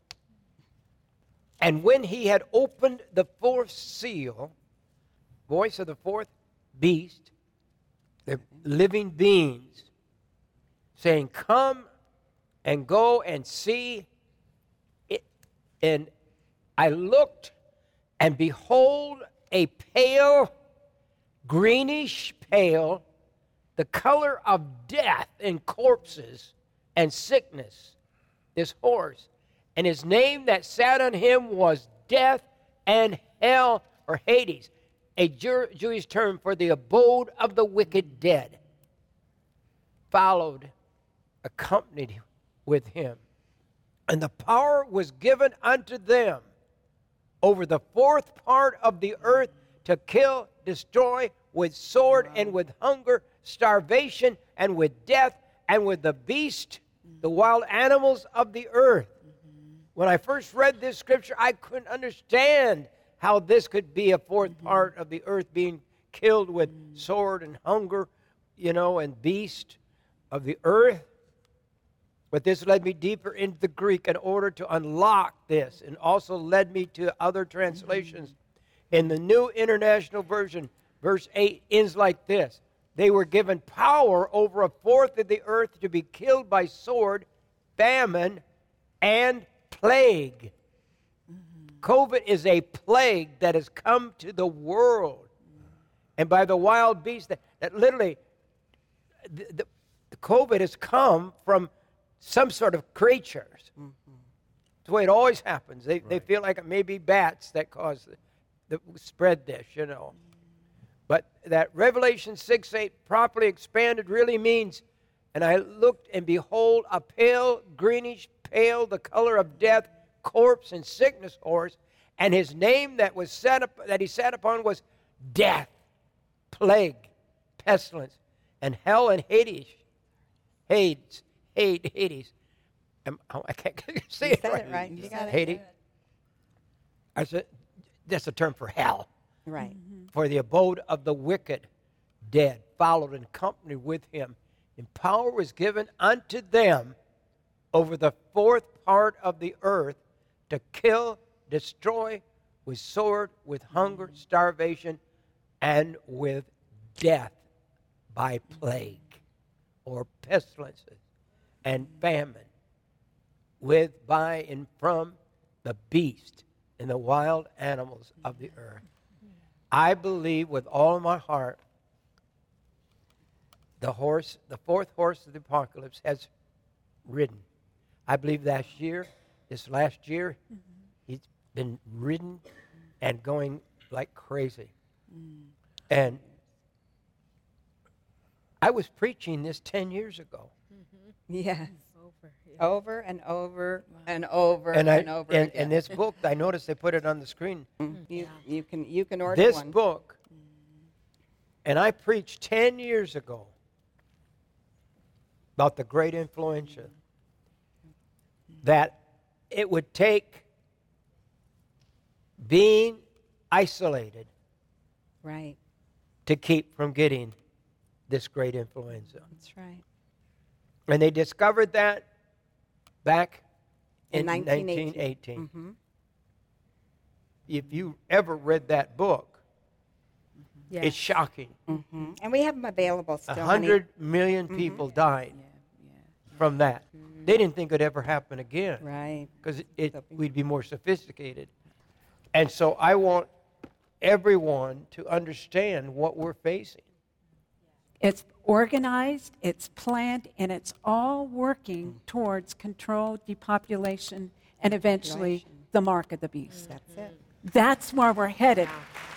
And when he had opened the fourth seal, voice of the fourth beast, the living beings, saying, come and go and see it. And I looked, and behold, a pale, greenish pale, the color of death and corpses and sickness, this horse. And his name that sat on him was Death and Hell, or Hades, a Jew- Jewish term for the abode of the wicked dead. Followed, accompanied with him. And the power was given unto them over the fourth part of the earth to kill, destroy with sword and with hunger, starvation and with death and with the beast, the wild animals of the earth. when I first read this scripture, I couldn't understand how this could be a fourth part of the earth being killed with sword and hunger, you know, and beast of the earth. But this led me deeper into the Greek in order to unlock this, and also led me to other translations. In the New International Version, verse eight ends like this. They were given power over a fourth of the earth to be killed by sword, famine, and plague. COVID is a plague that has come to the world. And by the wild beasts, that, that literally, the, the, the COVID has come from some sort of creatures. Mm-hmm. It's the way it always happens. They, right. they feel like it may be bats that cause the, the spread this, you know. But that Revelation six eight properly expanded really means, and I looked, and behold, a pale, greenish pale, the color of death, corpse and sickness horse, and his name that was set up, that he sat upon was Death, Plague, Pestilence, and Hell and Hades. Hades, Hades, Hades. Um, oh, I can't say it said right. it right. You got it. Hades. I said, that's a term for hell. Right. Mm-hmm. For the abode of the wicked, dead, followed in company with him. And power was given unto them over the fourth part of the earth to kill, destroy with sword, with hunger, starvation, and with death by plague or pestilences and famine, with, by, and from the beast and the wild animals of the earth. I believe with all of my heart the horse, the fourth horse of the apocalypse has ridden. I believe last year, this last year, mm-hmm. he's been ridden and going like crazy. Mm. And I was preaching this ten years ago. Mm-hmm. Yes. Over, yeah. over and over wow. and over and, I, and over and, again. And this book, I noticed they put it on the screen. Mm-hmm. You, you can you can order this one. This book, and I preached ten years ago about the great influenza, that it would take being isolated right. to keep from getting this great influenza. That's right. And they discovered that back in, in nineteen eighteen. nineteen eighteen. Mm-hmm. If you ever read that book, yes. it's shocking. Mm-hmm. And we have them available still. A hundred honey. million mm-hmm. people died yeah, yeah. from that. Mm-hmm. They didn't think it would ever happen again. Right. Because it, it, we'd be more sophisticated. And so I want everyone to understand what we're facing. It's organized, it's planned, and it's all working towards control, depopulation, and eventually Population. the mark of the beast. That's it. That's where we're headed.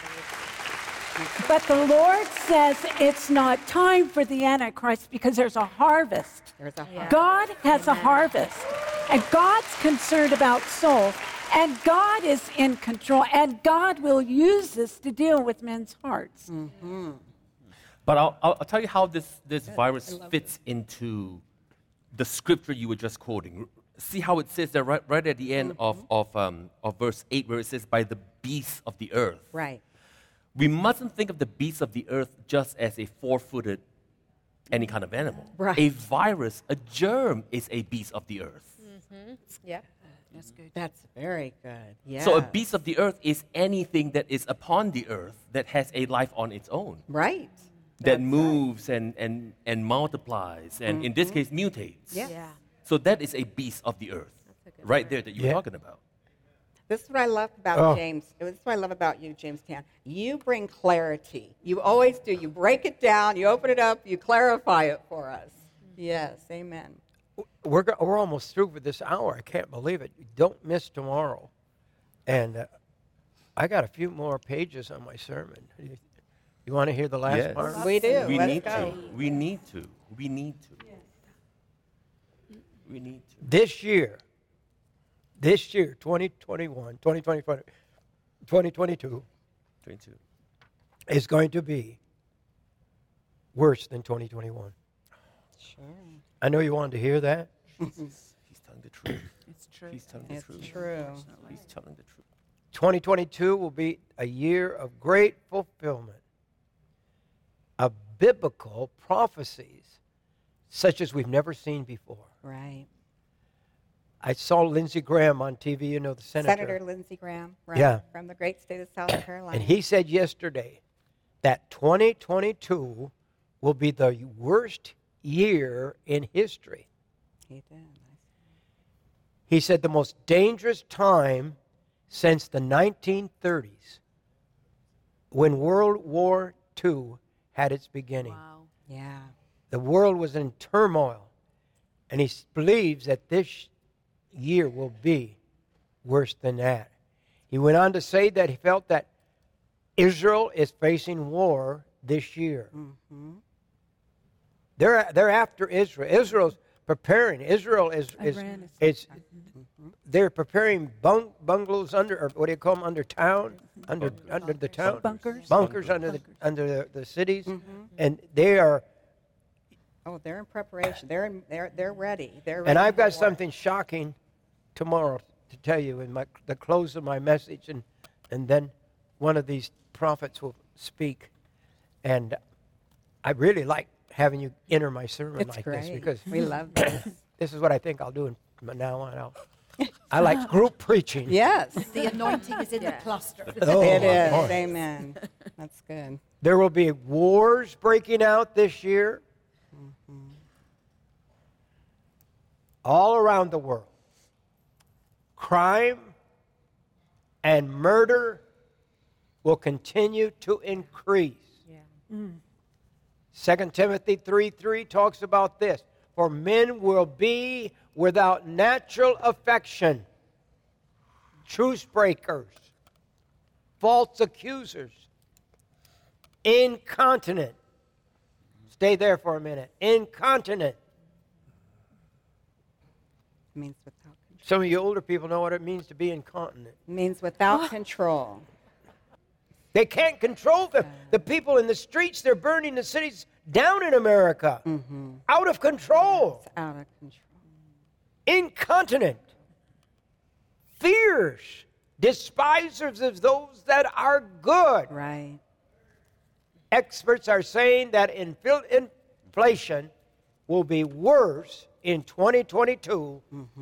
But the Lord says it's not time for the Antichrist because there's a harvest. There's a harvest. God has a harvest, and God's concerned about souls, and God is in control, and God will use this to deal with men's hearts. Mm-hmm. But I'll, I'll, I'll tell you how this, this virus fits it. into the scripture you were just quoting. See how it says there right, right at the end mm-hmm. of, of, um, of verse eight, where it says, by the beasts of the earth. Right. We mustn't think of the beasts of the earth just as a four-footed, any kind of animal. Right. A virus, a germ, is a beast of the earth. Mm-hmm. Yeah. That's good. That's very good. Yeah. So a beast of the earth is anything that is upon the earth that has a life on its own. Right. That That's moves right. and, and, and multiplies, and mm-hmm. in this case, mutates. Yeah. yeah. So that is a beast of the earth, right word. there that you're yeah. talking about. This is what I love about oh. James. This is what I love about you, James Tan. You bring clarity. You always do. You break it down, you open it up, you clarify it for us. Mm-hmm. Yes, amen. We're, go- we're almost through with this hour. I can't believe it. Don't miss tomorrow. And uh, I got a few more pages on my sermon. You want to hear the last yes. part? We do. We Let's need go. to. We need to. We need to. We need to. This year, this year, twenty twenty-one, twenty twenty-one, twenty twenty-two, twenty-two is going to be worse than twenty twenty-one. Sure. I know you wanted to hear that. He's telling the truth. It's true. He's telling It's the truth. true. He's telling the truth. twenty twenty-two will be a year of great fulfillment of biblical prophecies such as we've never seen before. Right. I saw Lindsey Graham on T V, you know, the senator. Senator Lindsey Graham, right, Yeah. from the great state of South Carolina. And he said yesterday that twenty twenty-two will be the worst year in history. He did. He said the most dangerous time since the nineteen thirties, when World War Two had its beginning. Wow. Yeah. The world was in turmoil, and he s- believes that this year will be worse than that. He went on to say that he felt that Israel is facing war this year. Mm-hmm. They're they're after Israel. Israel's preparing. Israel is is Iran is- it's they're preparing bung, bungalows under, or what do you call them, under town, under under the town Bunkers. bunkers under the under the, the cities, and they are. Oh, they're in preparation. They're in, they're they're ready. They're ready And I've got for war. something shocking tomorrow to tell you in my the close of my message, and and then one of these prophets will speak, and I really like having you enter my sermon It's like great. this because we love this. this is what I think I'll do from now on out. I like group preaching. Yes. The anointing is in the cluster. Oh, It my is. Lord. Amen. That's good. There will be wars breaking out this year all around the world. Crime and murder will continue to increase. Yeah. Second Timothy three three talks about this. For men will be without natural affection, truce breakers, false accusers, incontinent. Stay there for a minute. Incontinent. Means without control. Some of you older people know what it means to be incontinent. Means without control. They can't control them. The people in the streets, they're burning the cities down in America. Out of control. It's out of control. Incontinent. Fierce. Despisers of those that are good. Right. Experts are saying that infl- inflation will be worse in twenty twenty-two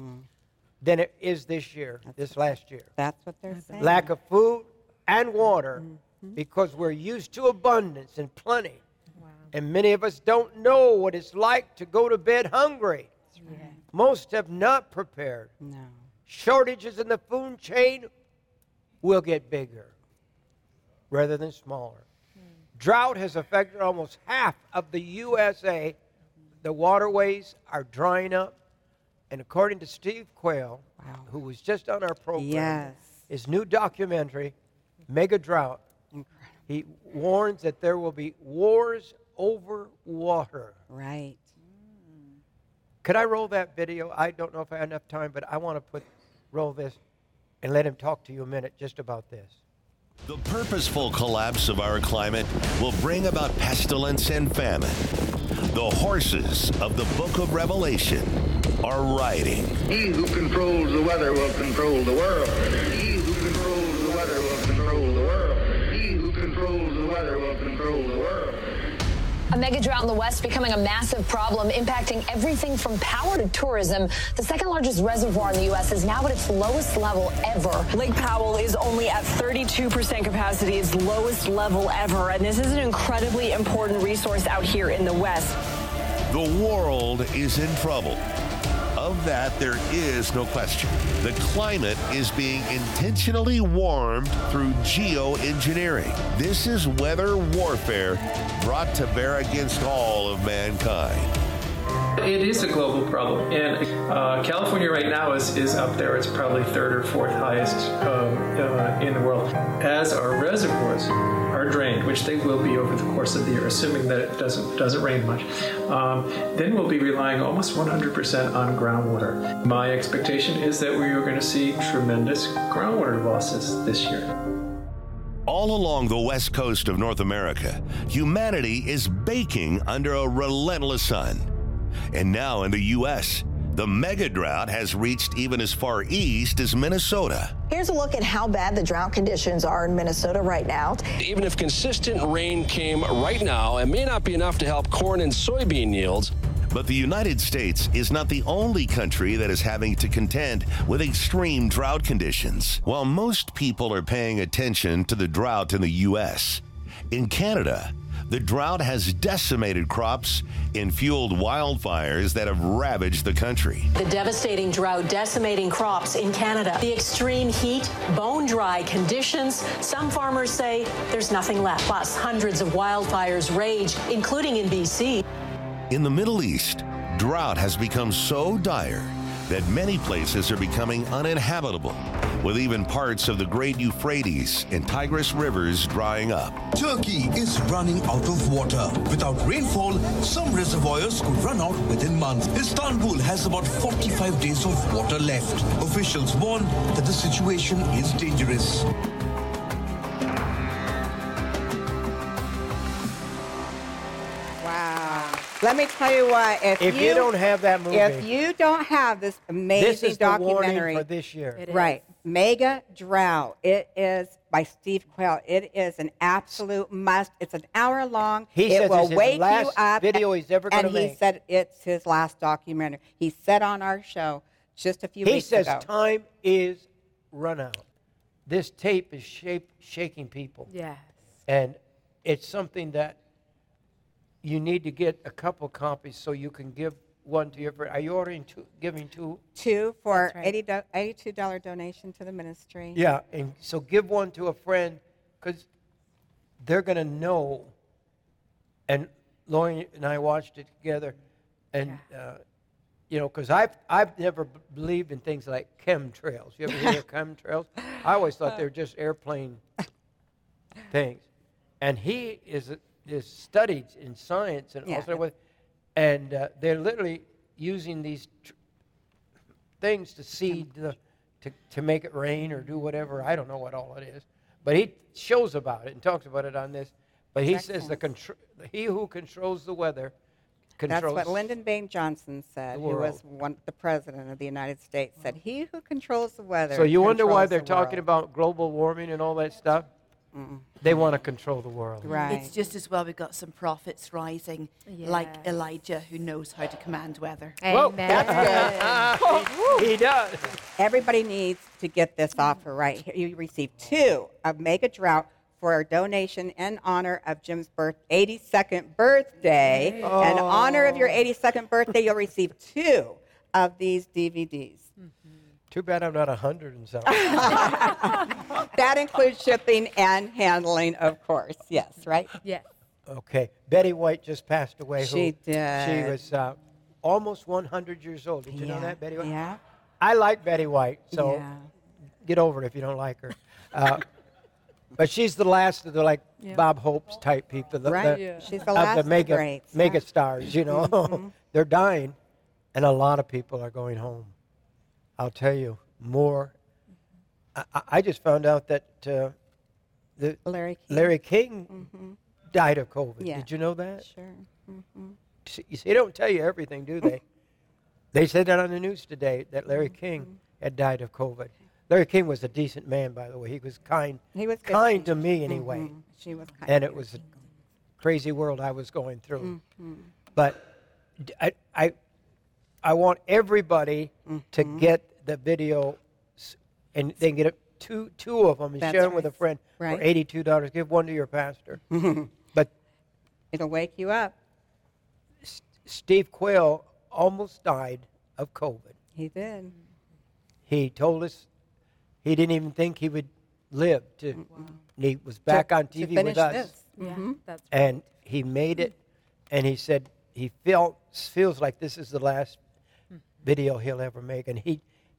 than it is this year, this last year. That's what they're saying. Lack of food and water because we're used to abundance and plenty. And many of us don't know what it's like to go to bed hungry. Most have not prepared. No. Shortages in the food chain will get bigger rather than smaller. Drought has affected almost half of the U S A. The waterways are drying up. And according to Steve Quayle, Wow. who was just on our program, Yes. his new documentary, Mega Drought, he warns that there will be wars over water. Right. Could I roll that video? I don't know if I have enough time, but I want to put roll this and let him talk to you a minute just about this. The purposeful collapse of our climate will bring about pestilence and famine. The horses of the book of Revelation are riding. He who controls the weather will control the world. He who controls the weather will control the world. He who controls the weather will control the world. A mega drought in the West becoming a massive problem, impacting everything from power to tourism. The second largest reservoir in the U S is now at its lowest level ever. Lake Powell is only at thirty-two percent capacity, its lowest level ever. And this is an incredibly important resource out here in the West. The world is in trouble. Of that, there is no question. The climate is being intentionally warmed through geoengineering. This is weather warfare brought to bear against all of mankind. It is a global problem, and uh, California right now is, is up there. It's probably third or fourth highest um, uh, in the world. As our reservoirs are drained, which they will be over the course of the year, assuming that it doesn't doesn't rain much, um, then we'll be relying almost one hundred percent on groundwater. My expectation is that we are going to see tremendous groundwater losses this year. All along the west coast of North America, humanity is baking under a relentless sun. And now in the U S, The mega drought has reached even as far east as Minnesota. Here's a look at how bad the drought conditions are in Minnesota right now. Even if consistent rain came right now, it may not be enough to help corn and soybean yields. But the United States is not the only country that is having to contend with extreme drought conditions. While most people are paying attention to the drought in the U S, in Canada, the drought has decimated crops and fueled wildfires that have ravaged the country. The devastating drought decimating crops in Canada. The extreme heat, bone-dry conditions. Some farmers say there's nothing left. Plus, hundreds of wildfires rage, including in B C. In the Middle East, drought has become so dire that many places are becoming uninhabitable, with even parts of the great Euphrates and Tigris rivers drying up. Turkey is running out of water. Without rainfall, some reservoirs could run out within months. Istanbul has about forty-five days of water left. Officials warn that the situation is dangerous. Let me tell you what, if, if you, you don't have that movie, if you don't have this amazing this is documentary the warning for this year. Right, Mega Drought. It is by Steve Quayle. It is an absolute must. It's an hour long. He it says will it's his wake last you up. video he's ever going to And make. he said it's his last documentary. He said on our show just a few he weeks says ago. time is run out. This tape is shape, shaking people. Yes. And it's something that you need to get a couple copies so you can give one to your friend. Are you ordering two, giving two? Two for right. eighty do- eighty-two dollars donation to the ministry. Yeah, and so give one to a friend because they're going to know. And Lori and I watched it together. And, yeah. uh, you know, because I've, I've never b- believed in things like chemtrails. You ever hear of chemtrails? I always thought they were just airplane things. And he is... A, is studied in science and Yeah. also with, and uh, they're literally using these tr- things to seed the, to to make it rain or do whatever. I don't know what all it is, but he shows about it and talks about it on this. But he Excellent. says the contr- he who controls the weather controls. That's what Lyndon Baines Johnson said, the who was world. one, the president of the United States, said, "He who controls the weather." So you wonder why controls they're the talking world." about global warming and all that stuff? Mm. They want to control the world. Right. It's just as well we've got some prophets rising, like Elijah, who knows how to command weather. Whoa, that's good. he, he does. Everybody needs to get this offer right here. You receive two of Mega Drought for a donation in honor of Jim's birth, eighty-second birthday. Oh. In honor of your eighty-second birthday, you'll receive two of these D V Ds. Too bad I'm not a hundred and something. That includes shipping and handling, of course. Yes, right? Yes. Okay. Betty White just passed away. She who, did. She was uh, almost one hundred years old. Did you Yeah, know that, Betty White? yeah. I like Betty White, so Yeah. get over it if you don't like her. Uh, but she's the last of the like Yeah. Bob Hope's type people. The, Right. the- Yeah. She's the of last the of the mega, greats, mega yeah. stars, you know. Mhm. They're dying, and a lot of people are going home. I'll tell you more. I, I- I just found out that uh, the Larry King. Larry King Mhm. died of COVID. Yeah. Did you know that? Sure. Mm-hmm. See, you see, they don't tell you everything, do they? They said that on the news today, that Larry King had died of COVID. Larry King was a decent man, by the way. He was kind, He was good. kind to me anyway. Mhm. She was kind. And to it you. was a crazy world I was going through. Mhm. But d- I, I, I want everybody to Mhm. get the video, s- and they can get it, two, two of them and That's share them with a right. friend Right. for eighty-two dollars. Give one to your pastor. But It'll wake you up. S- Steve Quayle almost died of COVID. He did. He told us he didn't even think he would live to. and He was back To- on to T V finish with us, this. Yeah, Mhm. that's and he made it. And he said he felt feels like this is the last video he'll ever make. And he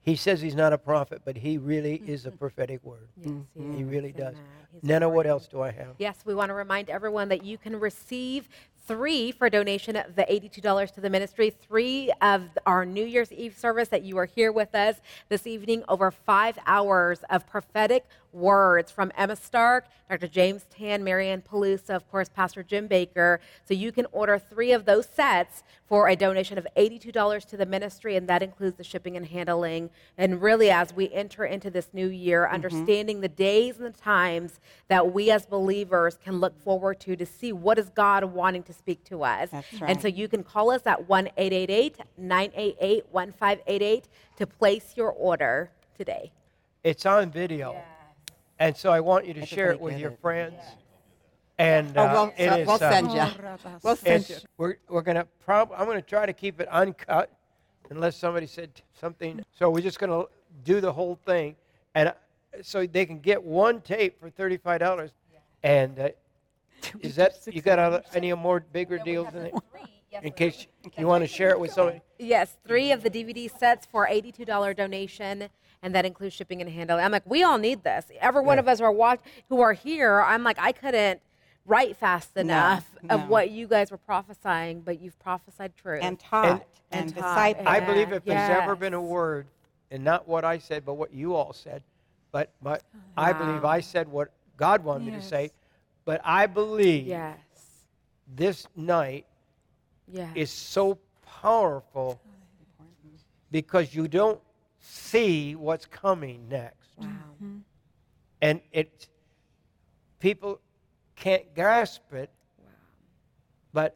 He says he's not a prophet, but he really is a prophetic word. Yes, he He is. really does. Amen. He's Nana, what great. else do I have? Yes, we want to remind everyone that you can receive three for a donation of the eighty-two dollars to the ministry, three of our New Year's Eve service that you are here with us this evening, over five hours of prophetic words from Emma Stark, Doctor James Tan, Marianne Pelusa, of course, Pastor Jim Baker. So you can order three of those sets for a donation of eighty-two dollars to the ministry, and that includes the shipping and handling. And really, as we enter into this new year, Mm-hmm. understanding the days and the times that we as believers can look forward to to see what is God wanting to speak to us. That's And right. so you can call us at one eight eight eight, nine eight eight, one five eight eight to place your order today. It's on video. And so I want you to share it with your friends. And Oh, uh, we'll- it so- is, we'll uh, send you. We'll send it's- you. We're, we're going to prob- I'm going to try to keep it uncut unless somebody said something. So we're just going to do the whole thing. And uh, so they can get one tape for thirty-five dollars. And uh, is that, you got other, any more bigger deals than it? In case you want to share it with somebody. Yes, three of the D V D sets for eighty-two dollars donation, and that includes shipping and handling. I'm like, we all need this. Every one Yeah. of us are watch- who are here, I'm like, I couldn't write fast enough of no. what you guys were prophesying, but you've prophesied truth. And taught and, and discipled. I believe if Yes. there's ever been a word, and not what I said, but what you all said, but my, I believe I said what God wanted me to say, Yes. but I believe Yes. this night Yes. is so powerful because you don't see what's coming next. Wow. And it, people can't grasp it, but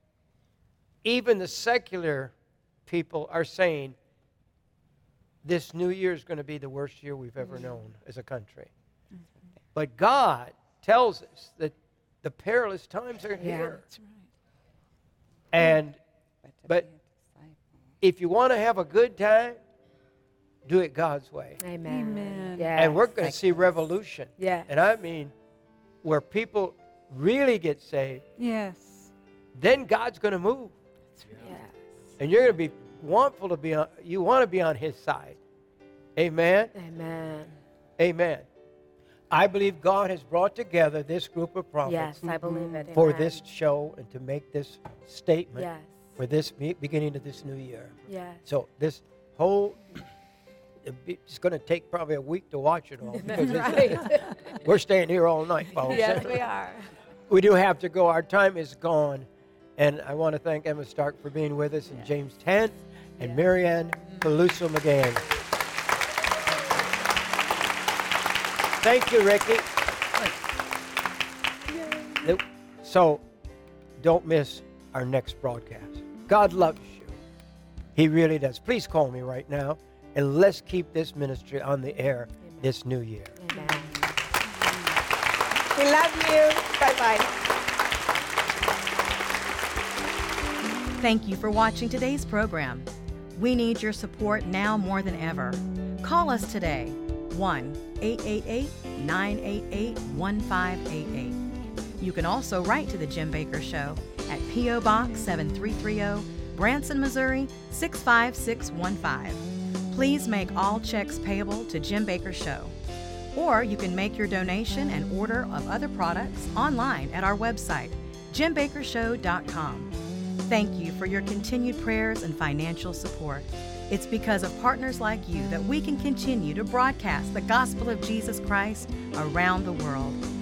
even the secular people are saying this new year is going to be the worst year we've ever known as a country. But God tells us that the perilous times are Yeah. here. And but if you want to have a good time, do it God's way. Amen. Amen. Yes. And we're going to see revolution. Yes. And I mean, where people really get saved, Yes. then God's going to move. Yes. And you're going to be wantful to be on, you want to be on his side. Amen? Amen. Amen. I believe God has brought together this group of prophets Yes, I believe it. for Amen. this show and to make this statement Yes. for this be- beginning of this new year. Yes. So this whole, it be- it's going to take probably a week to watch it all. because it's- Right. We're staying here all night, folks. Yes, we are. We do have to go. Our time is gone. And I want to thank Emma Stark for being with us, and James Tant, and Marianne Peluso McGann. Thank you, Ricky. It- So, don't miss our next broadcast. God loves you. He really does. Please call me right now, and let's keep this ministry on the air this new year. Amen. We love you. Bye-bye. Thank you for watching today's program. We need your support now more than ever. Call us today, one eight eight eight, nine eight eight, one five eight eight. You can also write to The Jim Baker Show at P O Box seven three three zero, Branson, Missouri six five six one five. Please make all checks payable to Jim Baker Show. Or you can make your donation and order of other products online at our website, jim baker show dot com. Thank you for your continued prayers and financial support. It's because of partners like you that we can continue to broadcast the gospel of Jesus Christ around the world.